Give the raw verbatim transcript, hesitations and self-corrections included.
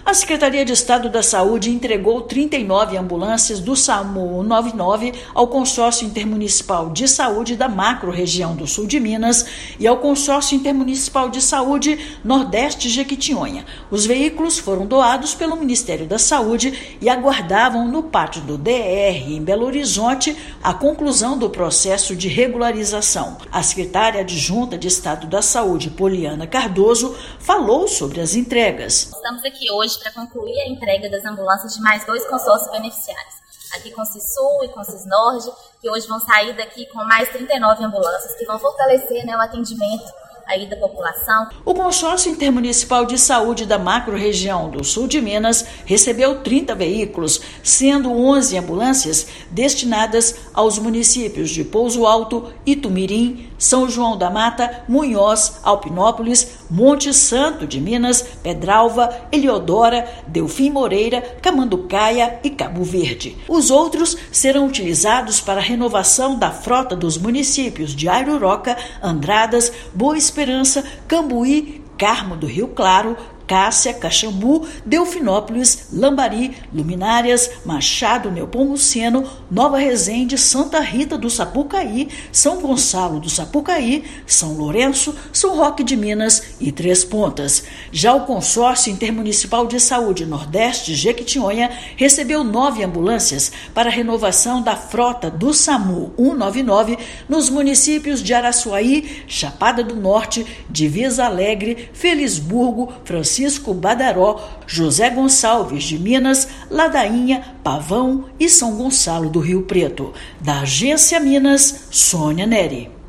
A Secretaria de Estado da Saúde entregou trinta e nove ambulâncias do SAMU cento e noventa e nove ao Consórcio Intermunicipal de Saúde da Macro-Região do Sul de Minas e ao Consórcio Intermunicipal de Saúde Nordeste Jequitinhonha. Os veículos foram doados pelo Ministério da Saúde e aguardavam no pátio do D R em Belo Horizonte a conclusão do processo de regularização. A secretária adjunta de Estado da Saúde, Poliana Cardoso, falou sobre as entregas. Estamos aqui hoje para concluir a entrega das ambulâncias de mais dois consórcios beneficiários, aqui com o CISUL e com o CISNORD, que hoje vão sair daqui com mais trinta e nove ambulâncias, que vão fortalecer, né, o atendimento aí da população. O Consórcio Intermunicipal de Saúde da Macro-Região do Sul de Minas recebeu trinta veículos, sendo onze ambulâncias destinadas aos municípios de Pouso Alto, Itumirim, São João da Mata, Munhoz, Alpinópolis, Monte Santo de Minas, Pedralva, Eliodora, Delfim Moreira, Camanducaia e Cabo Verde. Os outros serão utilizados para a renovação da frota dos municípios de Airuroca, Andradas, Boa Esperança, Cambuí, Carmo do Rio Claro, Cássia, Caxambu, Delfinópolis, Lambari, Luminárias, Machado, Neopomuceno, Nova Resende, Santa Rita do Sapucaí, São Gonçalo do Sapucaí, São Lourenço, São Roque de Minas e Três Pontas. Já o Consórcio Intermunicipal de Saúde Nordeste Jequitinhonha recebeu nove ambulâncias para a renovação da frota do SAMU cento e noventa e nove nos municípios de Araçuaí, Chapada do Norte, Divisa Alegre, Felisburgo, Francisco Francisco Badaró, José Gonçalves de Minas, Ladainha, Pavão e São Gonçalo do Rio Preto. Da Agência Minas, Sônia Neri.